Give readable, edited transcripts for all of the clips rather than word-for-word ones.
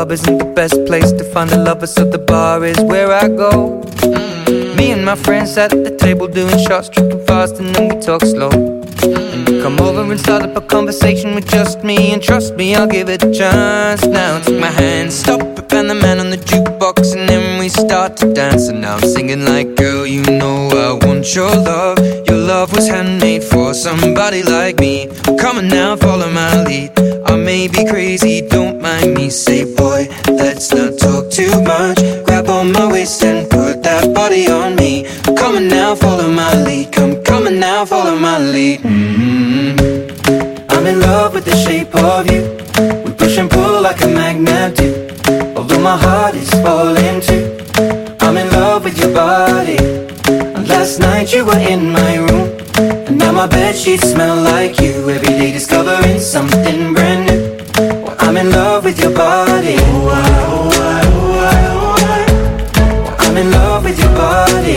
club isn't the best place to find a lover, so the bar is where I go. Me and my friends sat at the table doing shots, drinking fast, and then we talk slow. And you come over and start up a conversation with just me, and trust me, I'll give it a chance. Now take my hand, stop it, and the man on the jukebox, and then we start to dance. And now I'm singing like, girl, you know I want your love. Your love was handmade for somebody like me. Come on now, follow my lead. I may be crazy, don't mind me. Say, boy, let's not talk too much. Grab on my waist and put that body on me. Come on now, follow my lead. Come on now, follow my lead. I'm in love with the shape of you. We push and pull like a magnet do. Although my heart is falling too, I'm in love with your body. And last night you were in my room, and now my bedsheets smell like you. Every day discovering something brand new. Well, I'm in love with your body. I'm in love with your body.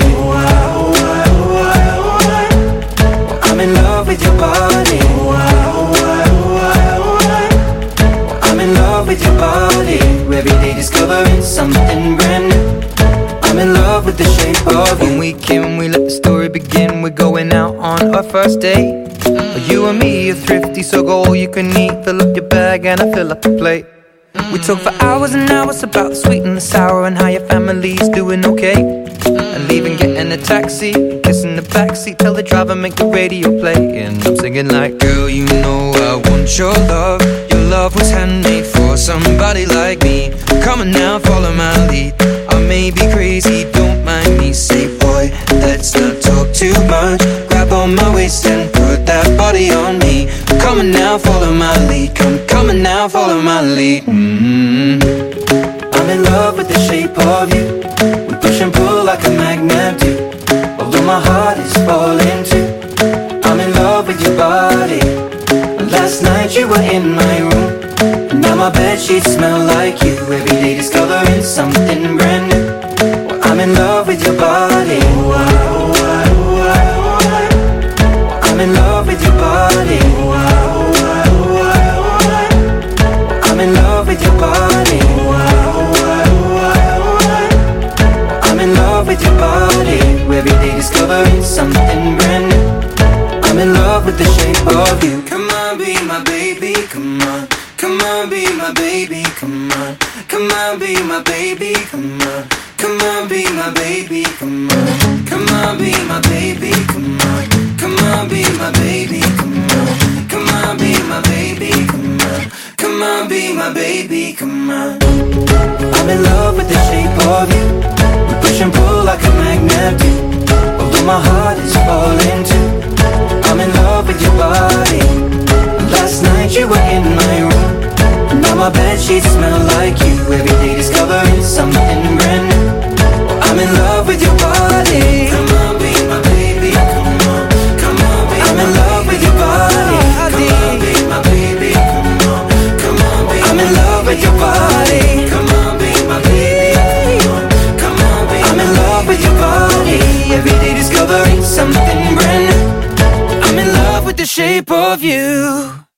I'm in love with your body. I'm in love with your body. Every day discovering something brand new. I'm in love with the shape of you. When we came, we let the story begin. We're going out on our first date. You and me are thrifty, so go all you can eat. Fill up your bag and I fill up the plate. We talk for hours and hours about the sweet and the sour, and how your family's doing okay. And leaving, getting a taxi, kissing the backseat, tell the driver make the radio play. And I'm singing like, girl, you know I want your love. Your love was handmade for somebody like me. Come on now, follow my lead. I may be crazy, don't mind me. Say, boy, let's not talk too much. Grab on my waist and put that body on me. Come on now, follow my lead. Come on now, follow my lead. I'm in love with the shape of you. We push and pull like a magnet do. Although my heart is falling too, I'm in love with your body. Last night you were in my room, and now my bedsheets smell like you. Every day discovering something brand new. Well, I'm in love with your body. I'm in love with your body. I'm in love with your body. I'm in love with your body. Every day discovering something brand new. I'm in love with the shape of you. Come on, be my baby, come on. Come on, be my baby, come on. Come on, be my baby, come on. Come on, be my baby, come on. Come on, be my baby, come on. Come on, be my baby, come on. Come on, be my baby, come on. Come on, be my baby, come on. I'm in love with the shape of you. We push and pull like a magnet do. Although my heart is falling too, I'm in love with your body. Last night you were in my room, and now my bedsheets smell like you. Every day discovering something brand new. I'm in love with your body. Come on, be my baby, come on. Come on, be I'm in love with your body. Come on, be my baby, come on. Come on, be I'm in love with your body. Come on, be my baby, come on. Come on, be I'm in love with your body. Every day discovering something brand new. I'm in love with the shape of you.